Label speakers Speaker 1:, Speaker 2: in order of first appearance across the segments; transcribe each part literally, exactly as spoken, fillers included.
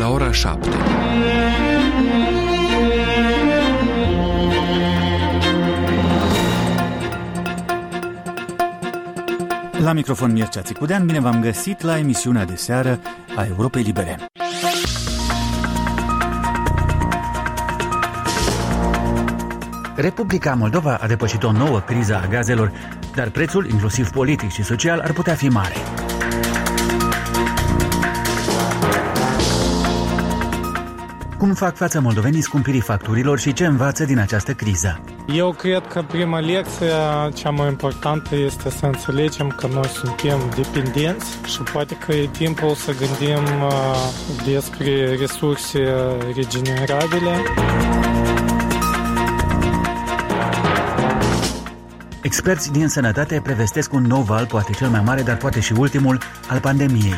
Speaker 1: la ora șapte.
Speaker 2: La microfon Mircea Țicudean, bine v-am găsit la emisiunea de seară a Europei Libere.
Speaker 3: Republica Moldova a depășit o nouă criză a gazelor, dar prețul, inclusiv politic și social, ar putea fi mare. Cum fac față moldovenii scumpirii facturilor și ce învață din această criză?
Speaker 4: Eu cred că prima lecție, cea mai importantă, este să înțelegem că noi suntem dependenți și poate că e timpul să gândim despre resurse regenerabile.
Speaker 3: Experți din sănătate prevestesc un nou val, poate cel mai mare, dar poate și ultimul, al pandemiei.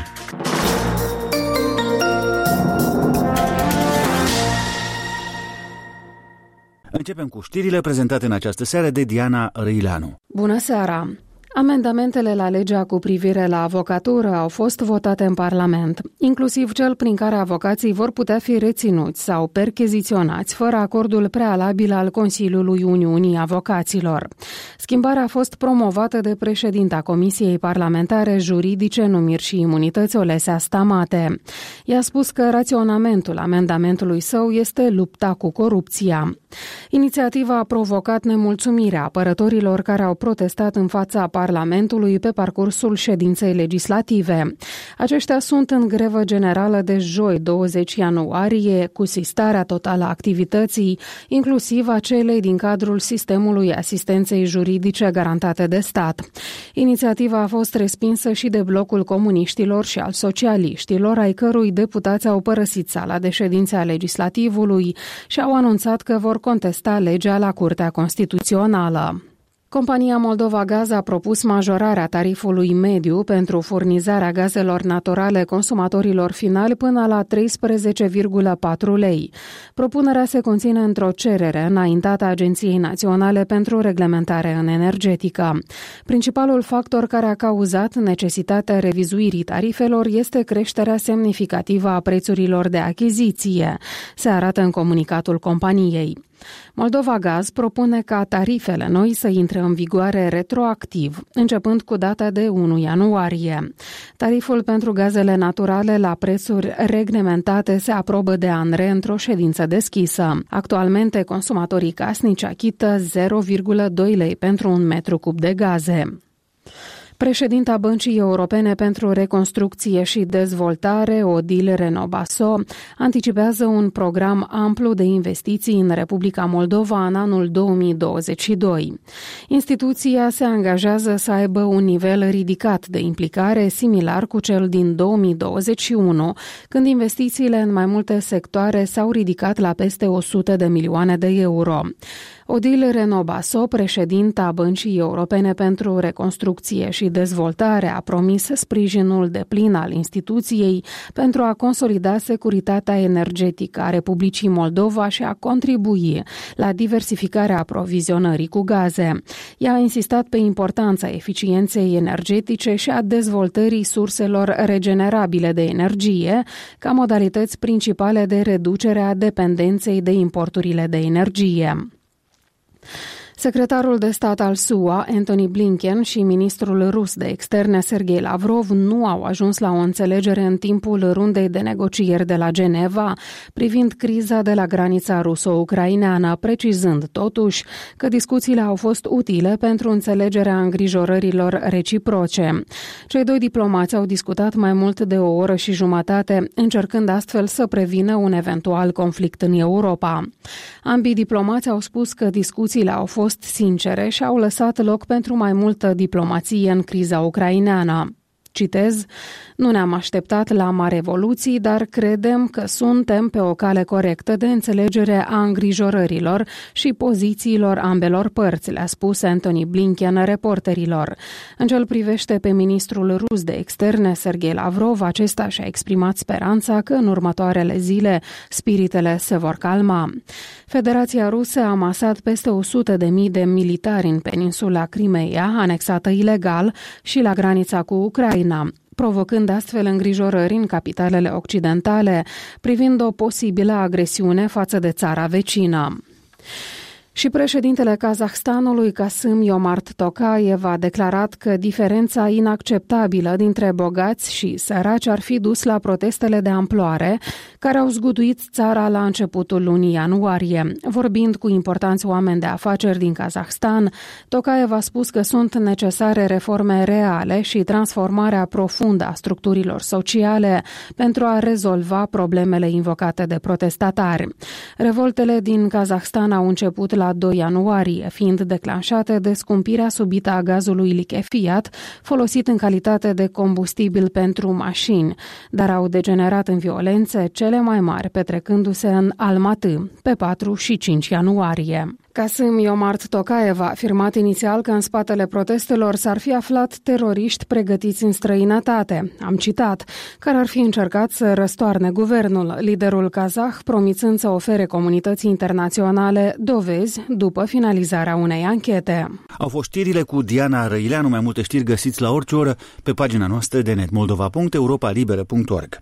Speaker 2: Începem cu știrile prezentate în această seară de Diana Răileanu.
Speaker 5: Bună seara! Amendamentele la legea cu privire la avocatură au fost votate în Parlament, inclusiv cel prin care avocații vor putea fi reținuți sau percheziționați fără acordul prealabil al Consiliului Uniunii Avocaților. Schimbarea a fost promovată de președinta Comisiei Parlamentare Juridice, Numiri și Imunități, Olesea Stamate. I-a spus că raționamentul amendamentului său este lupta cu corupția. Inițiativa a provocat nemulțumirea apărătorilor care au protestat în fața Parlamentului pe parcursul ședinței legislative. Aceștia sunt în grevă generală de joi, douăzeci ianuarie, cu sistarea totală a activității, inclusiv a celei din cadrul sistemului asistenței juridice garantate de stat. Inițiativa a fost respinsă și de blocul comuniștilor și al socialiștilor, ai cărui deputați au părăsit sala de ședințe a legislativului și au anunțat că vor contesta legea la Curtea Constituțională. Compania Moldova Gaz a propus majorarea tarifului mediu pentru furnizarea gazelor naturale consumatorilor finali până la treisprezece virgulă patru lei. Propunerea se conține într-o cerere înaintată Agenției Naționale pentru Reglementare în Energetică. Principalul factor care a cauzat necesitatea revizuirii tarifelor este creșterea semnificativă a prețurilor de achiziție, se arată în comunicatul companiei. Moldova Gaz propune ca tarifele noi să intre în vigoare retroactiv, începând cu data de unu ianuarie. Tariful pentru gazele naturale la prețuri reglementate se aprobă de ANRE într-o ședință deschisă. Actualmente, consumatorii casnici achită zero virgulă doi lei pentru un metru cub de gaze. Președinta Băncii Europene pentru Reconstrucție și Dezvoltare, Odile Renobaso, anticipează un program amplu de investiții în Republica Moldova în anul două mii douăzeci și doi. Instituția se angajează să aibă un nivel ridicat de implicare, similar cu cel din două mii douăzeci și unu, când investițiile în mai multe sectoare s-au ridicat la peste o sută de milioane de euro. Odile Renobaso, președinta Băncii Europene pentru Reconstrucție și Dezvoltare, a promis sprijinul deplin al instituției pentru a consolida securitatea energetică a Republicii Moldova și a contribui la diversificarea aprovizionării cu gaze. Ea a insistat pe importanța eficienței energetice și a dezvoltării surselor regenerabile de energie ca modalități principale de reducere a dependenței de importurile de energie. Secretarul de stat al S U A, Antony Blinken, și ministrul rus de externe, Sergei Lavrov, nu au ajuns la o înțelegere în timpul rundei de negocieri de la Geneva privind criza de la granița ruso-ucraineană, precizând totuși că discuțiile au fost utile pentru înțelegerea îngrijorărilor reciproce. Cei doi diplomați au discutat mai mult de o oră și jumătate, încercând astfel să prevină un eventual conflict în Europa. Ambii diplomați au spus că discuțiile au fost sincere și au lăsat loc pentru mai multă diplomație în criza ucraineană. Citez, nu ne-am așteptat la mari evoluții, dar credem că suntem pe o cale corectă de înțelegere a îngrijorărilor și pozițiilor ambelor părți, le-a spus Antony Blinken reporterilor. În ce îl privește pe ministrul rus de externe, Sergei Lavrov, acesta și-a exprimat speranța că în următoarele zile spiritele se vor calma. Federația Rusă a amasat peste o sută de mii de militari în peninsula Crimeea, anexată ilegal, și la granița cu Ucraina. provocând astfel îngrijorări în capitalele occidentale privind o posibilă agresiune față de țara vecină. Și președintele Kazahstanului, Kassym-Jomart Tokayev, a declarat că diferența inacceptabilă dintre bogați și săraci ar fi dus la protestele de amploare care au zguduit țara la începutul lunii ianuarie. Vorbind cu importanți oameni de afaceri din Kazahstan, Tokayev a spus că sunt necesare reforme reale și transformarea profundă a structurilor sociale pentru a rezolva problemele invocate de protestatari. Revoltele din Kazahstan au început la doi ianuarie, fiind declanșate de scumpirea subită a gazului lichefiat, folosit în calitate de combustibil pentru mașini, dar au degenerat în violențe cele mai mari, petrecându-se în Almaty, pe patru și cinci ianuarie. Kassym-Jomart Tokayev a afirmat inițial că în spatele protestelor s-ar fi aflat teroriști pregătiți în străinătate, am citat, care ar fi încercat să răstoarne guvernul, liderul kazah promițând să ofere comunității internaționale dovezi după finalizarea unei anchete.
Speaker 2: Au fost știrile cu Diana Răileanu, mai multe știri găsiți la orice oră pe pagina noastră de net moldova punct europa liberă punct org.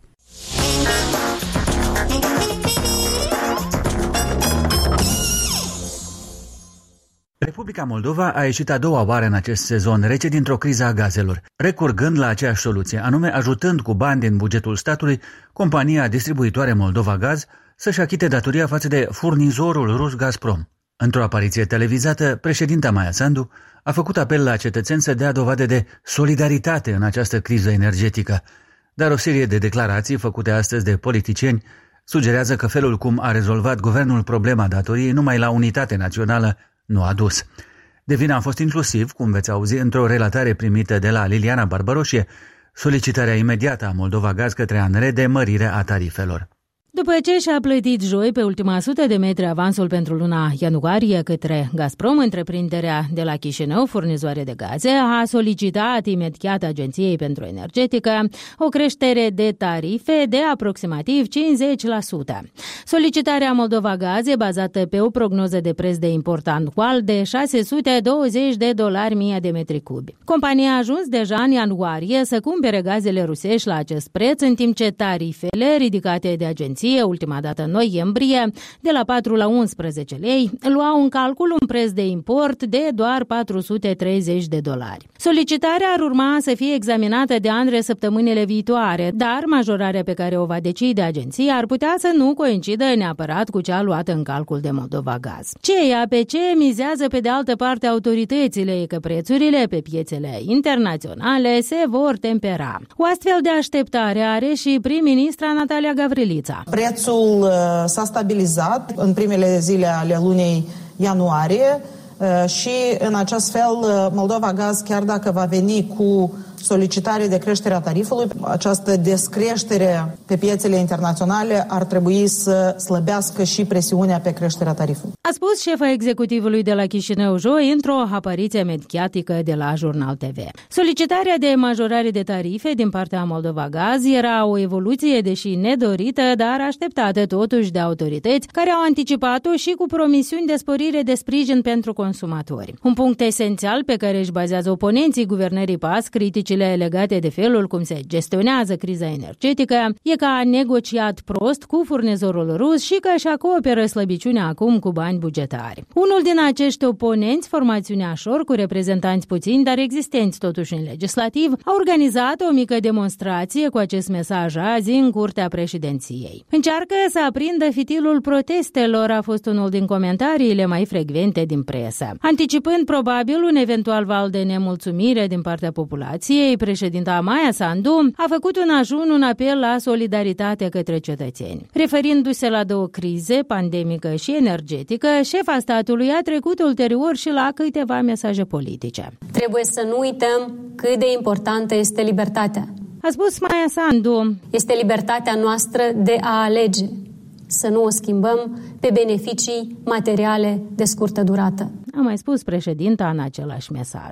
Speaker 3: Republica Moldova a ieșit a doua oară în acest sezon rece dintr-o criză a gazelor, recurgând la aceeași soluție, anume ajutând cu bani din bugetul statului compania distribuitoare Moldova Gaz să-și achite datoria față de furnizorul rus Gazprom. Într-o apariție televizată, președinta Maia Sandu a făcut apel la cetățeni să dea dovadă de solidaritate în această criză energetică, dar o serie de declarații făcute astăzi de politicieni sugerează că felul cum a rezolvat guvernul problema datoriei numai la unitate națională nu a dus. De vină a fost inclusiv, cum veți auzi într-o relatare primită de la Liliana Barbaroșie, solicitarea imediată a Moldova Gaz către A N R de mărire a tarifelor.
Speaker 1: După ce și-a plătit joi pe ultima sută de metri avansul pentru luna ianuarie către Gazprom, întreprinderea de la Chișinău, furnizoare de gaze, a solicitat imediat Agenției pentru Energetică o creștere de tarife de aproximativ cincizeci la sută. Solicitarea Moldova Gaze, bazată pe o prognoză de preț de import anual de șase sute douăzeci de dolari mie de metri cubi. Compania a ajuns deja în ianuarie să cumpere gazele rusești la acest preț, în timp ce tarifele ridicate de agenție ultima dată în noiembrie, de la patru la unsprezece lei, luau în calcul un preț de import de doar patru sute treizeci de dolari. Solicitarea ar urma să fie examinată de A N R săptămânile viitoare, dar majorarea pe care o va decide agenția ar putea să nu coincidă neapărat cu cea luată în calcul de Moldova Gaz. C E A P C mizează pe de altă parte autoritățile că prețurile pe piețele internaționale se vor tempera. O astfel de așteptare are și prim-ministra Natalia Gavrilița.
Speaker 6: Prețul s-a stabilizat în primele zile ale lunii ianuarie și în acest fel Moldova Gaz, chiar dacă va veni cu solicitare de creștere a tarifului, această descreștere pe piețele internaționale ar trebui să slăbească și presiunea pe creșterea tarifului.
Speaker 1: A spus șefa executivului de la Chișinău joi într-o apariție mediatică de la Jurnal T V. Solicitarea de majorare de tarife din partea Moldova Gaz era o evoluție, deși nedorită, dar așteptată totuși de autorități, care au anticipat-o și cu promisiuni de sporire de sprijin pentru consumatori. Un punct esențial pe care își bazează oponenții guvernării P A S, critici legate de felul cum se gestionează criza energetică, e că a negociat prost cu furnizorul rus și că își acoperă slăbiciunea acum cu bani bugetari. Unul din acești oponenți, formațiunea Șor, cu reprezentanți puțini, dar existenți totuși în legislativ, a organizat o mică demonstrație cu acest mesaj azi în curtea președinției. Încearcă să aprindă fitilul protestelor, a fost unul din comentariile mai frecvente din presă. Anticipând probabil un eventual val de nemulțumire din partea populației, președinta Maia Sandu a făcut în ajun un apel la solidaritate către cetățeni. Referindu-se la două crize, pandemică și energetică, șefa statului a trecut ulterior și la câteva mesaje politice.
Speaker 7: Trebuie să nu uităm cât de importantă este libertatea.
Speaker 1: A spus Maia Sandu.
Speaker 7: Este libertatea noastră de a alege, să nu o schimbăm pe beneficii materiale de scurtă durată.
Speaker 1: A mai spus președinta în același mesaj.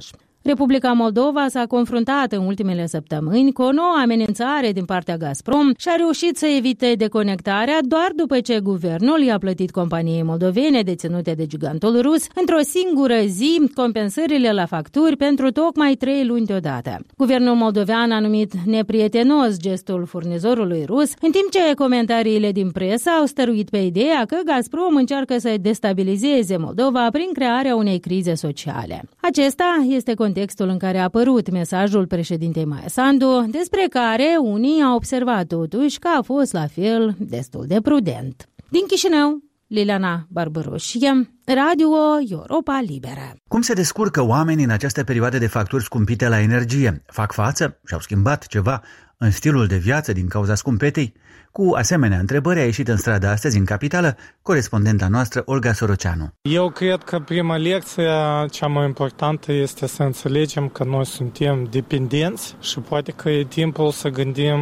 Speaker 1: Republica Moldova s-a confruntat în ultimele săptămâni cu o nouă amenințare din partea Gazprom și a reușit să evite deconectarea doar după ce guvernul i-a plătit companiei moldovene deținute de gigantul rus într-o singură zi compensările la facturi pentru tocmai trei luni deodată. Guvernul moldovean a numit neprietenos gestul furnizorului rus, în timp ce comentariile din presă au stăruit pe ideea că Gazprom încearcă să destabilizeze Moldova prin crearea unei crize sociale. Acesta este contextul în care a apărut mesajul președintei Maia Sandu, despre care unii au observat totuși că a fost la fel destul de prudent. Din Chișinău, Liliana Barbăroșie, Radio Europa Liberă.
Speaker 3: Cum se descurcă oamenii în această perioadă de facturi scumpite la energie? Fac față? Și-au schimbat ceva în stilul de viață din cauza scumpetei? Cu asemenea întrebări a ieșit în stradă astăzi în capitală corespondenta noastră Olga Soroceanu.
Speaker 4: Eu cred că prima lecție, cea mai importantă, este să înțelegem că noi suntem dependenți și poate că e timpul să gândim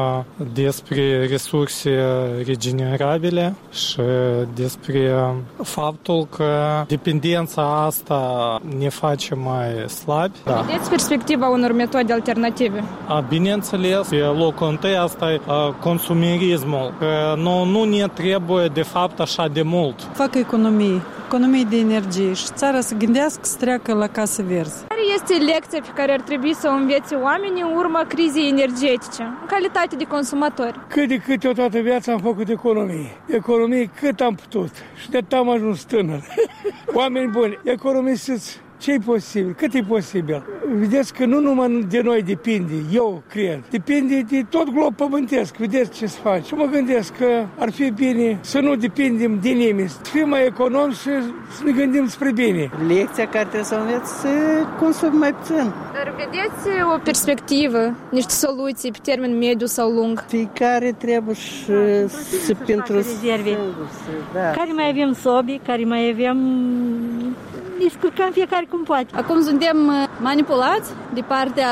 Speaker 4: despre resurse regenerabile și despre faptul că dependența asta ne face mai slabi.
Speaker 8: Da. Vedeți perspectiva unor metode alternative?
Speaker 4: A, bineînțeles, pe locul întâi asta e consumirea. Că nu, nu ne trebuie, de fapt, așa de mult.
Speaker 9: Fac economii, economii de energie și țara să gândească să treacă la casă verzi.
Speaker 8: Care este lecția pe care ar trebui să o învețe oamenii în urma crizei energetice, în calitate de consumatori?
Speaker 10: Cât de cât eu toată viața am făcut economii. Economii cât am putut și de am ajuns tânăr. Oameni buni, economisiți. Ce e posibil? Cât e posibil? Vedeți că nu numai de noi depinde, eu cred. Depinde de tot glob pământesc. Vedeți ce se face. Și mă gândesc că ar fi bine să nu depindem de nimeni, să fim mai economi și să ne gândim spre bine.
Speaker 9: Lecția care trebuie să înveți să consumi mai puțin.
Speaker 8: Dar vedeți o perspectivă, niște soluții pe termen mediu sau lung?
Speaker 9: Fiecare trebuie și să pentru rezerve.
Speaker 11: Da. Care mai avem sobi, care mai avem... Discurcăm fiecare cum poate.
Speaker 8: Acum suntem manipulați de partea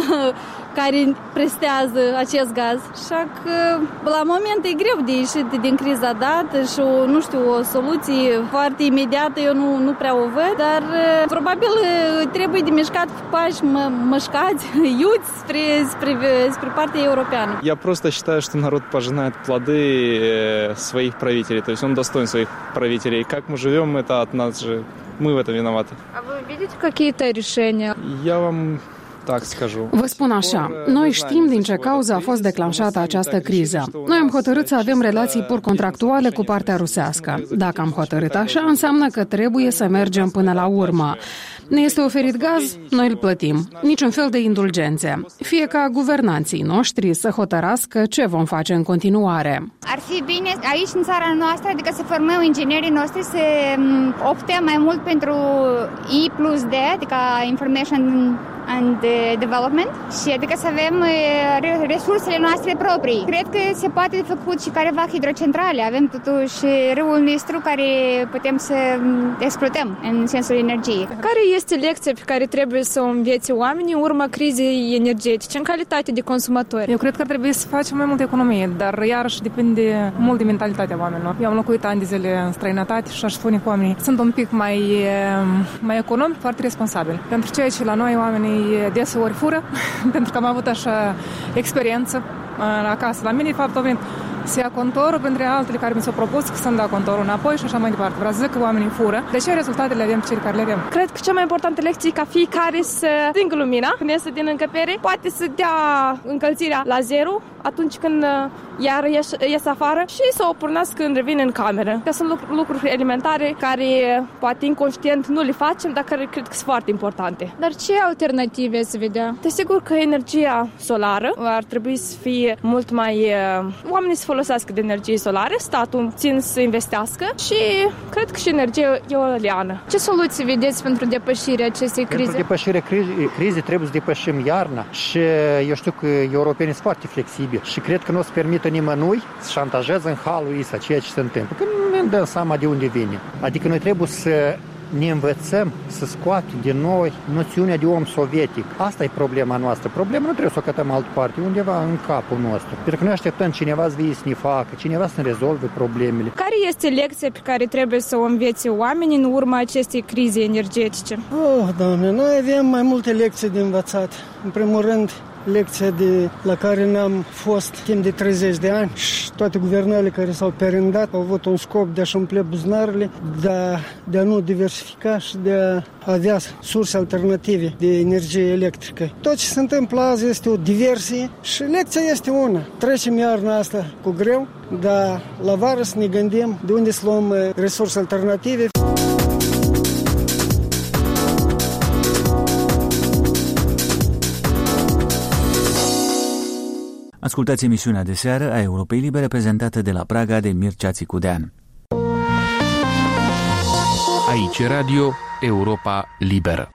Speaker 8: care prestează acest gaz. Așa că la moment e greu de ieșit din criza dată și o, nu știu, o soluție foarte imediată eu nu, nu prea o văd, dar probabil trebuie de mișcat pași мășcați, iuți спre, спre, спre partea europeană.
Speaker 12: Я просто считаю, что народ пожинает плоды своих правителей, то есть он достоин своих правителей. Как мы живем, это от нас же. Мы в этом виноваты.
Speaker 8: А вы видите какие-то решения?
Speaker 12: Я вам так скажу.
Speaker 5: Vă spun așa, noi știm din ce cauză a fost declanșată această criză. Noi am hotărât să avem relații pur contractuale cu partea rusească. Dacă am hotărât așa, înseamnă că trebuie să mergem până la urmă. Ne este oferit gaz, noi îl plătim. Niciun fel de indulgențe. Fie ca guvernanții noștri să hotărască ce vom face în continuare.
Speaker 13: Ar fi bine aici în țara noastră, adică să formăm inginerii noștri să optăm mai mult pentru I plus D, adică Information and Development, și adică să avem resursele noastre proprii. Cred că se poate de făcut și careva hidrocentrale. Avem totuși râul nostru care putem să exploatăm în sensul energiei.
Speaker 8: Care este lecția pe care trebuie să o învețe oamenii în urma crizei energetice, în calitate de consumatori?
Speaker 14: Eu cred că trebuie să facem mai multă economie, dar iarăși depinde mult de mentalitatea oamenilor. Eu am locuit ani de zile în străinătate și aș spune că oamenii sunt un pic mai, mai economi, foarte responsabili. Pentru ceea ce la noi oamenii deseori fură, pentru că am avut așa experiență acasă. La mine, de fapt, se ia contorul, printre altele care mi s-au propus că să-mi dau contorul înapoi și așa mai departe. Vreau să zic că oamenii fură. De ce rezultatele avem pe cele care le avem?
Speaker 8: Cred că cea mai importantă lecție e ca fiecare să stingă lumina când iese din încăpere, poate să dea încălzirea la zero atunci când iar ies afară și să o pornească când revine în cameră. Că sunt lucruri, lucruri elementare care poate inconștient nu le facem, dar care cred că sunt foarte importante. Dar ce alternative se vedea? Desigur că energia solară ar trebui să fie mult mai... Oamenii să folosească de energie solară, statul țin să investească și cred că și energia eoliană. Ce soluții vedeți pentru depășirea acestei crize?
Speaker 15: Pentru depășirea crizei trebuie să depășim iarna și eu știu că europenii sunt foarte flexibili și cred că nu o să permită nimănui să șantajeze în halul ăsta ceea ce se întâmplă, că nu ne dăm seama de unde vine. Adică noi trebuie să ne învățăm să scoatem din noi noțiunea de om sovietic. Asta e problema noastră. Problema nu trebuie să o cătăm altă parte, undeva în capul nostru. Pentru că noi așteptăm cineva să vie să ne facă, cineva să ne rezolve problemele.
Speaker 8: Care este lecția pe care trebuie să o învețe oamenii în urma acestei crize energetice?
Speaker 10: Oh, Doamne, noi avem mai multe lecții de învățat. În primul rând, lecția de, la care ne-am fost timp de treizeci de ani și toate guvernele care s-au perindat au avut un scop de a-și umple buzunarele, de a, de a nu diversifica și de a avea surse alternative de energie electrică. Tot ce se întâmplă azi este o diversie și lecția este una. Trecem iarna asta cu greu, dar la vară să ne gândim de unde să luăm resurse alternative.
Speaker 2: Ascultați emisiunea de seară a Europei Libere, prezentată de la Praga de Mircea Țicudean.
Speaker 16: Aici Radio Europa Liberă.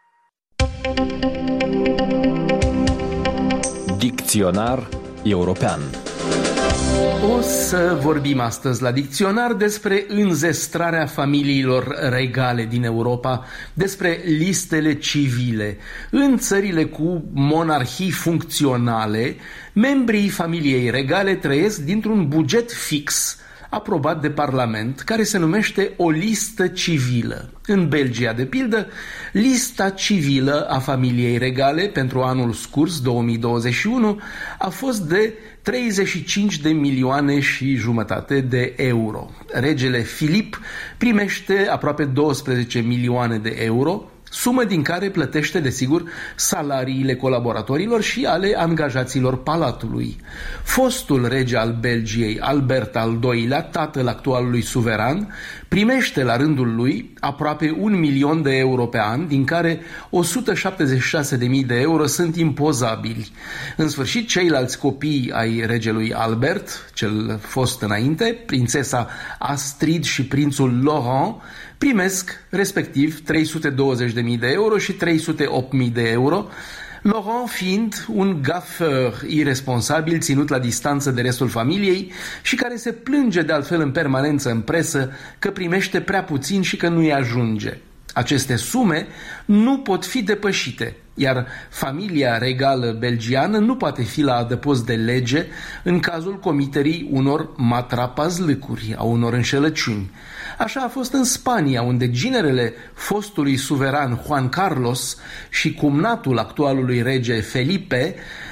Speaker 17: Dicționar european.
Speaker 18: O să vorbim astăzi la Dicționar despre înzestrarea familiilor regale din Europa, despre listele civile. În țările cu monarhii funcționale, membrii familiei regale trăiesc dintr-un buget fix, aprobat de Parlament, care se numește o listă civilă. În Belgia, de pildă, lista civilă a familiei regale pentru anul scurs două mii douăzeci și unu a fost de treizeci și cinci de milioane și jumătate de euro. Regele Filip primește aproape douăsprezece milioane de euro, sumă din care plătește, desigur, salariile colaboratorilor și ale angajaților palatului. Fostul rege al Belgiei, Albert al doilea, tatăl actualului suveran, primește la rândul lui aproape un milion de euro pe an, din care o sută șaptezeci și șase de mii de euro sunt impozabili. În sfârșit, ceilalți copii ai regelui Albert, cel fost înainte, prințesa Astrid și prințul Laurent, primesc respectiv trei sute douăzeci de mii de euro și trei sute opt mii de euro, Laurent fiind un gafeur irresponsabil ținut la distanță de restul familiei și care se plânge de altfel în permanență în presă că primește prea puțin și că nu-i ajunge. Aceste sume nu pot fi depășite, iar familia regală belgiană nu poate fi la adăpost de lege în cazul comiterii unor matrapazlâcuri, a unor înșelăciuni. Așa a fost în Spania, unde ginerele fostului suveran Juan Carlos și cumnatul actualului rege Felipe,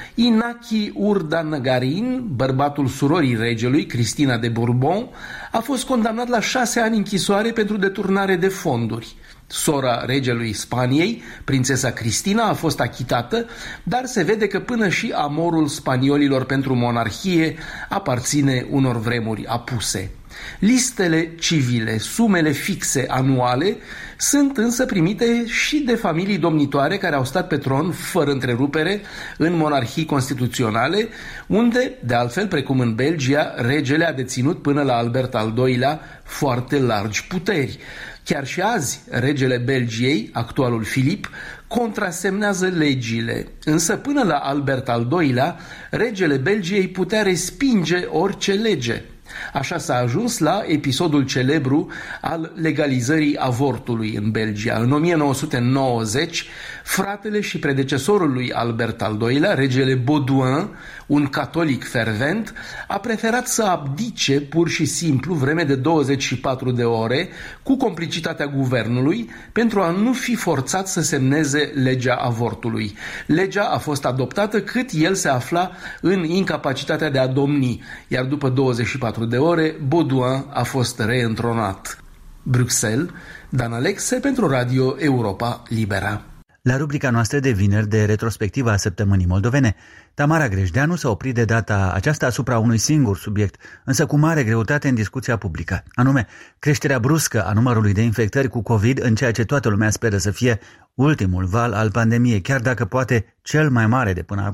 Speaker 18: Inaki Urdangarin, bărbatul surorii regelui, Cristina de Bourbon, a fost condamnat la șase ani închisoare pentru deturnare de fonduri. Sora regelui Spaniei, prințesa Cristina, a fost achitată, dar se vede că până și amorul spaniolilor pentru monarhie aparține unor vremuri apuse. Listele civile, sumele fixe anuale, sunt însă primite și de familii domnitoare care au stat pe tron fără întrerupere în monarhii constituționale, unde, de altfel, precum în Belgia, regele a deținut până la Albert al doilea foarte largi puteri. Chiar și azi, regele Belgiei, actualul Filip, contrasemnează legile, însă până la Albert al doilea, regele Belgiei putea respinge orice lege. Așa s-a ajuns la episodul celebru al legalizării avortului în Belgia. În o mie nouă sute nouăzeci, fratele și predecesorul lui Albert al doilea, regele Baudouin, un catolic fervent, a preferat să abdice pur și simplu vreme de douăzeci și patru de ore cu complicitatea guvernului pentru a nu fi forțat să semneze legea avortului. Legea a fost adoptată cât el se afla în incapacitatea de a domni, iar după douăzeci și patru de ore, Baudouin a fost reîntronat. Bruxelles, Dan Alexe pentru Radio Europa Libera.
Speaker 2: La rubrica noastră de vineri de retrospectivă a săptămânii moldovene, Tamara Grejdeanu s-a oprit de data aceasta asupra unui singur subiect, însă cu mare greutate în discuția publică, anume creșterea bruscă a numărului de infectări cu COVID în ceea ce toată lumea speră să fie ultimul val al pandemiei, chiar dacă poate cel mai mare de până acum.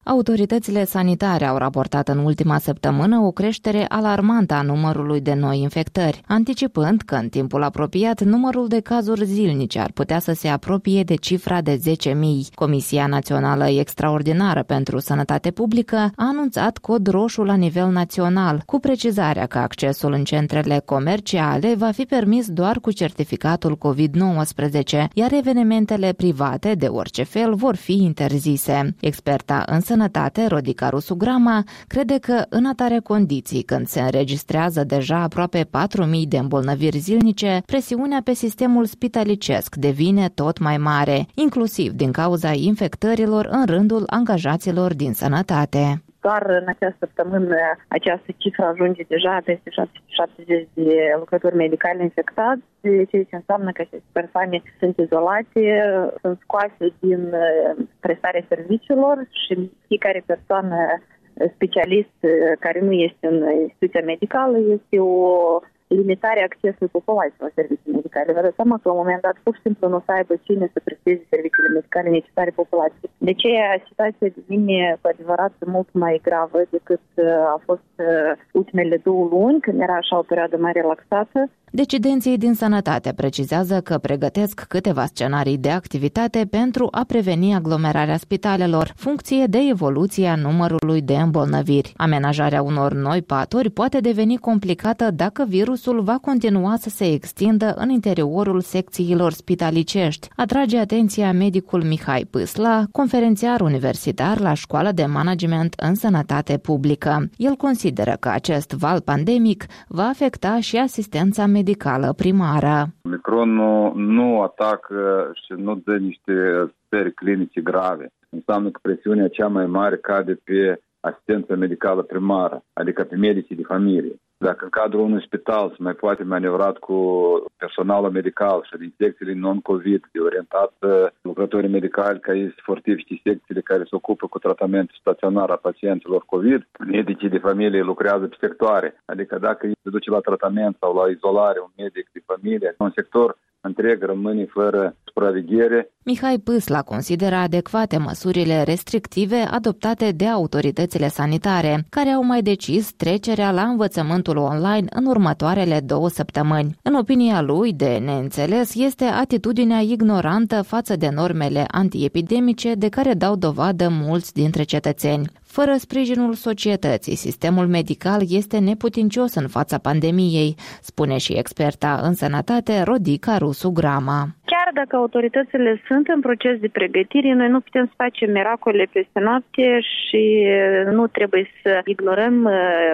Speaker 19: Autoritățile sanitare au raportat în ultima săptămână o creștere alarmantă a numărului de noi infectări, anticipând că în timpul apropiat numărul de cazuri zilnice ar putea să se apropie de cifra de zece mii. Comisia Națională Extraordinară pentru Sănătate Publică a anunțat cod roșu la nivel național, cu precizarea că accesul în centrele comerciale va fi permis doar cu certificatul covid nouăsprezece, iar evenimentele private de orice fel vor fi interzise. Experta în sănătate, Rodica Rusu Grama, crede că în atare condiții, când se înregistrează deja aproape patru mii de îmbolnăviri zilnice, presiunea pe sistemul spitalicesc devine tot mai mare, inclusiv din cauza infectărilor în rândul angajaților din sănătate.
Speaker 20: Doar în această săptămână această cifră ajunge deja peste șapte sute șaptezeci de lucrători medicali infectați, ceea ce înseamnă că aceste persoane sunt izolate, sunt scoase din prestarea serviciilor și fiecare persoană specialist care nu este în instituția medicală este o limitare accesului populației la servicii medicale. Vă dați seama că la un moment dat pur și simplu nu o să aibă cine să presteze serviciile medicale necesare populației. De aceea situația devine cu adevărat mult mai gravă decât a fost ultimele două luni, când era așa o perioadă mai relaxată.
Speaker 19: Decidenții din sănătate precizează că pregătesc câteva scenarii de activitate pentru a preveni aglomerarea spitalelor, funcție de evoluția numărului de îmbolnăviri. Amenajarea unor noi paturi poate deveni complicată dacă virusul va continua să se extindă în interiorul secțiilor spitalicești, atrage atenția medicul Mihai Pâsla, conferențiar universitar la Școala de Management în Sănătate Publică. El consideră că acest val pandemic va afecta și asistența medicală medicală primară.
Speaker 21: Omicronul nu atacă și nu dă niște stări clinice grave. Înseamnă că presiunea cea mai mare cade pe asistența medicală primară, adică pe medicii de familie. Dacă în cadrul unui spital se mai poate manevrat cu personalul medical și de secțiile non-COVID, de orientat lucrătorii medicali care se fortifice secțiile care se ocupă cu tratamentul staționar a pacienților COVID, medicii de familie lucrează pe sectoare. Adică dacă se duce la tratament sau la izolare un medic de familie, un sector întreg rămâne fără supraveghere.
Speaker 19: Mihai Pâsla consideră adecvate măsurile restrictive adoptate de autoritățile sanitare, care au mai decis trecerea la învățământul online în următoarele două săptămâni. În opinia lui, de neînțeles este atitudinea ignorantă față de normele antiepidemice de care dau dovadă mulți dintre cetățeni. Fără sprijinul societății, sistemul medical este neputincios în fața pandemiei, spune și experta în sănătate Rodica Rusu Grama.
Speaker 20: Chiar dacă autoritățile sunt în proces de pregătire, noi nu putem să facem miracole peste noapte și nu trebuie să ignorăm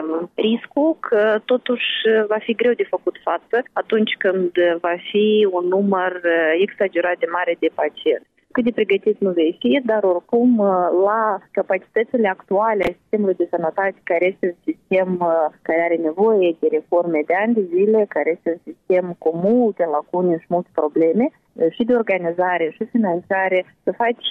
Speaker 20: riscul că totuși va fi greu de făcut față atunci când va fi un număr exagerat de mare de pacienți. Cât de pregătit nu vei fi, dar oricum la capacitățile actuale a sistemului de sănătate, care este un sistem care are nevoie de reforme de ani de zile, care este un sistem cu multe lacune și multe probleme, și de organizare și finanțare, să faci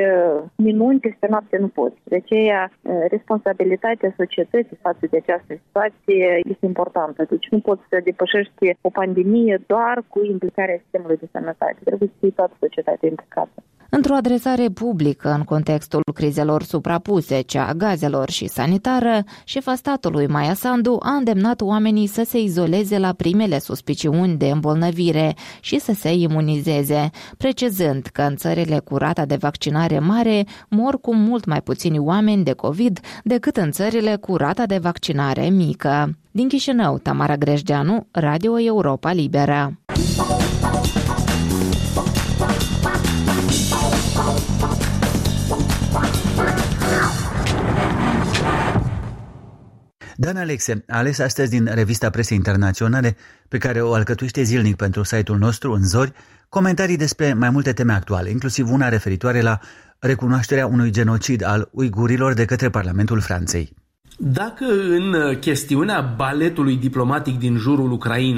Speaker 20: minuni peste noapte nu poți. De aceea, responsabilitatea societății față de această situație este importantă. Deci nu poți să depășești o pandemie doar cu implicarea sistemului de sănătate. Trebuie să fie toată societatea implicată.
Speaker 19: Într-o adresare publică în contextul crizelor suprapuse, cea a gazelor și sanitară, șefa statului Maia Sandu a îndemnat oamenii să se izoleze la primele suspiciuni de îmbolnăvire și să se imunizeze, precizând că în țările cu rata de vaccinare mare mor cu mult mai puțini oameni de COVID decât în țările cu rata de vaccinare mică. Din Chișinău, Tamara Grejdeanu, Radio Europa Liberă.
Speaker 2: Dan Alexe a ales astăzi din revista Presei Internaționale, pe care o alcătuiește zilnic pentru site-ul nostru în Zori, comentarii despre mai multe teme actuale, inclusiv una referitoare la recunoașterea unui genocid al uigurilor de către Parlamentul Franței.
Speaker 18: Dacă în chestiunea baletului diplomatic din jurul Ucrainei,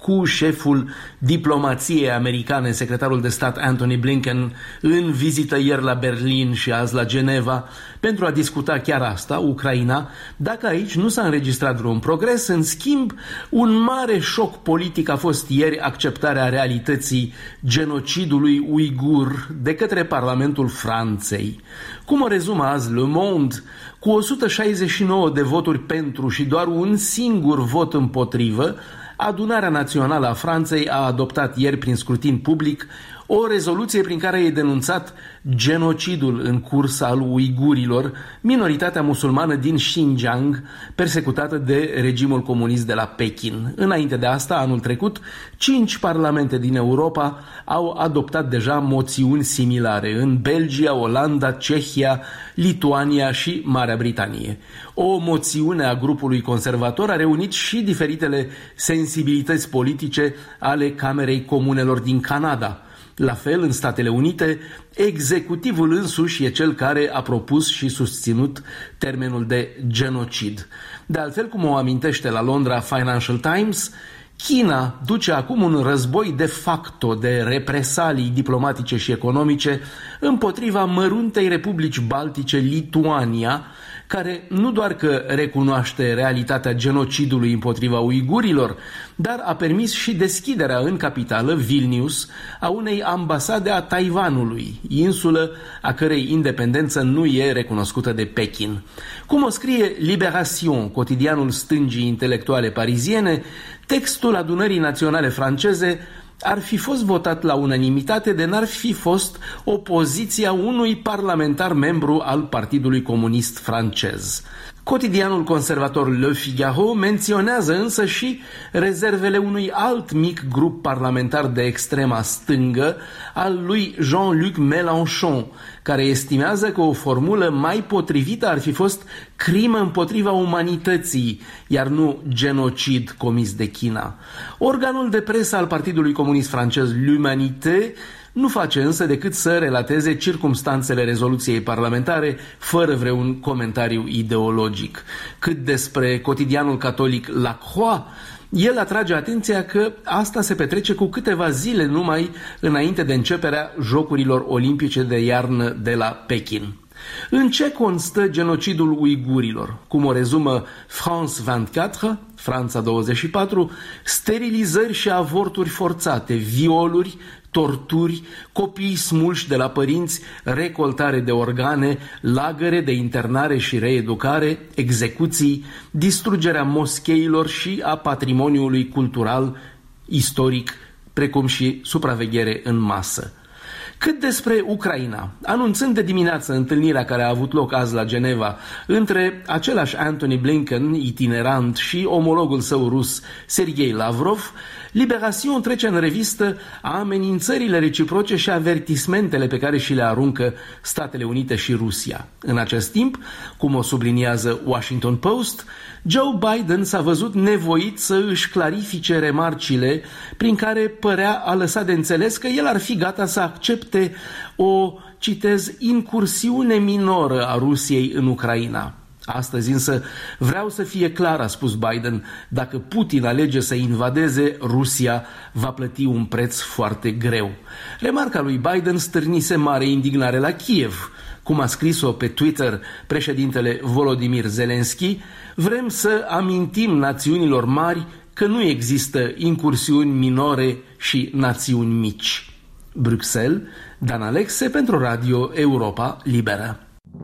Speaker 18: cu șeful diplomației americane, secretarul de stat Antony Blinken, în vizită ieri la Berlin și azi la Geneva, pentru a discuta chiar asta, Ucraina, dacă aici nu s-a înregistrat vreun progres. În schimb, un mare șoc politic a fost ieri acceptarea realității genocidului uigur de către Parlamentul Franței. Cum o rezumă azi Le Monde, cu o sută șaizeci și nouă de voturi pentru și doar un singur vot împotrivă, Adunarea Națională a Franței a adoptat ieri prin scrutin public o rezoluție prin care e denunțat genocidul în curs al uigurilor, minoritatea musulmană din Xinjiang, persecutată de regimul comunist de la Pekin. Înainte de asta, anul trecut, cinci parlamente din Europa au adoptat deja moțiuni similare în Belgia, Olanda, Cehia, Lituania și Marea Britanie. O moțiune a grupului conservator a reunit și diferitele sensibilități politice ale Camerei Comunelor din Canada. La fel, în Statele Unite, executivul însuși e cel care a propus și susținut termenul de genocid. De altfel, cum o amintește la Londra Financial Times, China duce acum un război de facto de represalii diplomatice și economice împotriva măruntei Republici Baltice Lituania, care nu doar că recunoaște realitatea genocidului împotriva uigurilor, dar a permis și deschiderea în capitală, Vilnius, a unei ambasade a Taiwanului, insulă a cărei independență nu e recunoscută de Pekin. Cum o scrie Libération, cotidianul stângii intelectuale pariziene, textul Adunării Naționale franceze ar fi fost votat la unanimitate de n-ar fi fost opoziția unui parlamentar membru al Partidului Comunist francez. Cotidianul conservator Le Figaro menționează însă și rezervele unui alt mic grup parlamentar de extrema stângă, al lui Jean-Luc Mélenchon, care estimează că o formulă mai potrivită ar fi fost crimă împotriva umanității, iar nu genocid comis de China. Organul de presă al Partidului Comunist francez, L'Humanité, nu face însă decât să relateze circumstanțele rezoluției parlamentare fără vreun comentariu ideologic. Cât despre cotidianul catolic La Croix, el atrage atenția că asta se petrece cu câteva zile numai înainte de începerea Jocurilor Olimpice de iarnă de la Pekin. În ce constă genocidul uigurilor? Cum o rezumă France douăzeci și patru, Franța douăzeci și patru, sterilizări și avorturi forțate, violuri, torturi, copii smulși de la părinți, recoltare de organe, lagăre de internare și reeducare, execuții, distrugerea moscheilor și a patrimoniului cultural, istoric, precum și supraveghere în masă. Cât despre Ucraina, anunțând de dimineață întâlnirea care a avut loc azi la Geneva între același Antony Blinken, itinerant, și omologul său rus, Sergei Lavrov, Libération trece în revistă amenințările reciproce și avertismentele pe care și le aruncă Statele Unite și Rusia. În acest timp, cum o subliniază Washington Post, Joe Biden s-a văzut nevoit să își clarifice remarcile prin care părea a lăsat de înțeles că el ar fi gata să accepte o, citez, incursiune minoră a Rusiei în Ucraina. Astăzi însă vreau să fie clar, a spus Biden, dacă Putin alege să invadeze, Rusia va plăti un preț foarte greu. Remarca lui Biden stârnise mare indignare la Kiev. Cum a scris-o pe Twitter președintele Volodymyr Zelensky, vrem să amintim națiunilor mari că nu există incursiuni minore și națiuni mici. Bruxelles, Dan Alexe pentru Radio Europa Liberă.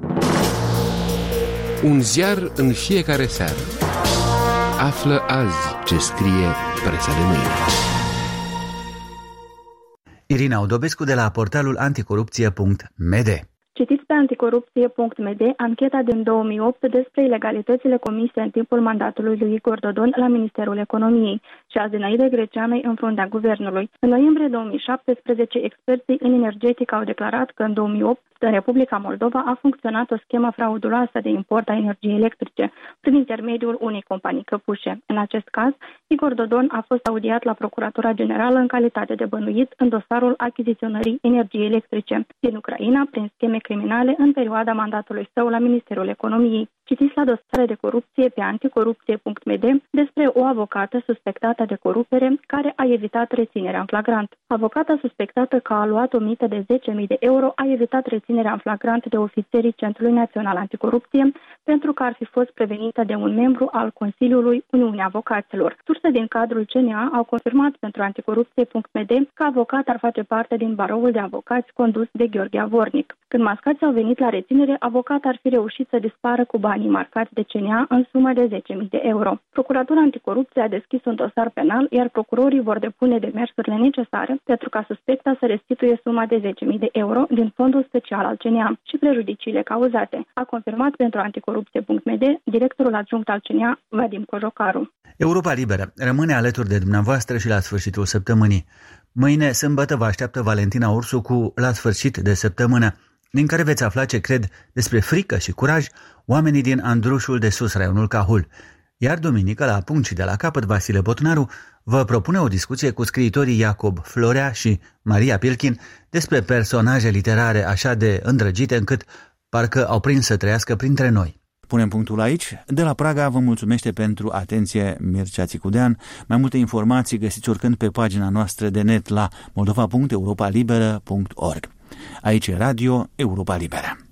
Speaker 16: Un ziar în fiecare seară. Află azi ce scrie presa de mâine.
Speaker 2: Irina Udobescu de la portalul anticorupție punct m d.
Speaker 6: Citiți pe anticorupție punct m d ancheta din două mii opt despre ilegalitățile comise în timpul mandatului lui Igor Dodon la Ministerul Economiei și a Zinaida Greceanei în fruntea guvernului. În noiembrie două mii șaptesprezece, experții în energetică au declarat că în două mii opt în Republica Moldova a funcționat o schemă frauduloasă de import a energiei electrice prin intermediul unei companii căpușe. În acest caz, Igor Dodon a fost audiat la Procuratura Generală în calitate de bănuit în dosarul achiziționării energiei electrice din Ucraina prin scheme criminale în perioada mandatului său la Ministerul Economiei. Citiți la dosare de corupție pe anticorupție punct m d despre o avocată suspectată de corupere care a evitat reținerea în flagrant. Avocata suspectată că a luat o mită de zece mii de euro a evitat reținerea în flagrant de ofițerii Centrului Național Anticorupție pentru că ar fi fost prevenită de un membru al Consiliului Uniunii Avocaților. Surse din cadrul C N A au confirmat pentru anticorupție punct m d că avocata ar face parte din baroul de avocați condus de Gheorghe Avornic. Când mascații au venit la reținere, avocata ar fi reușit să dispară cu banii marcați de C N A în sumă de zece mii de euro. Procuratura Anticorupție a deschis un dosar penal, iar procurorii vor depune demersurile necesare pentru ca suspecta să restituie suma de zece mii de euro din fondul special al C N A și prejudiciile cauzate, a confirmat pentru anticorupție punct m d directorul adjunct al C N A, Vadim Cojocaru.
Speaker 2: Europa Liberă rămâne alături de dumneavoastră și la sfârșitul săptămânii. Mâine, sâmbătă, vă așteaptă Valentina Ursu cu La sfârșit de săptămână, din care veți afla ce cred despre frică și curaj oamenii din Andrușul de Sus, raionul Cahul. Iar duminică, la punct și de la capăt, Vasile Botnaru vă propune o discuție cu scriitorii Iacob Florea și Maria Pilkin despre personaje literare așa de îndrăgite încât parcă au prins să trăiască printre noi.
Speaker 3: Punem punctul aici. De la Praga vă mulțumește pentru atenție Mircea Țicudean. Mai multe informații găsiți oricând pe pagina noastră de net la moldova punct europa liberă punct org. Aici e Radio Europa Liberă.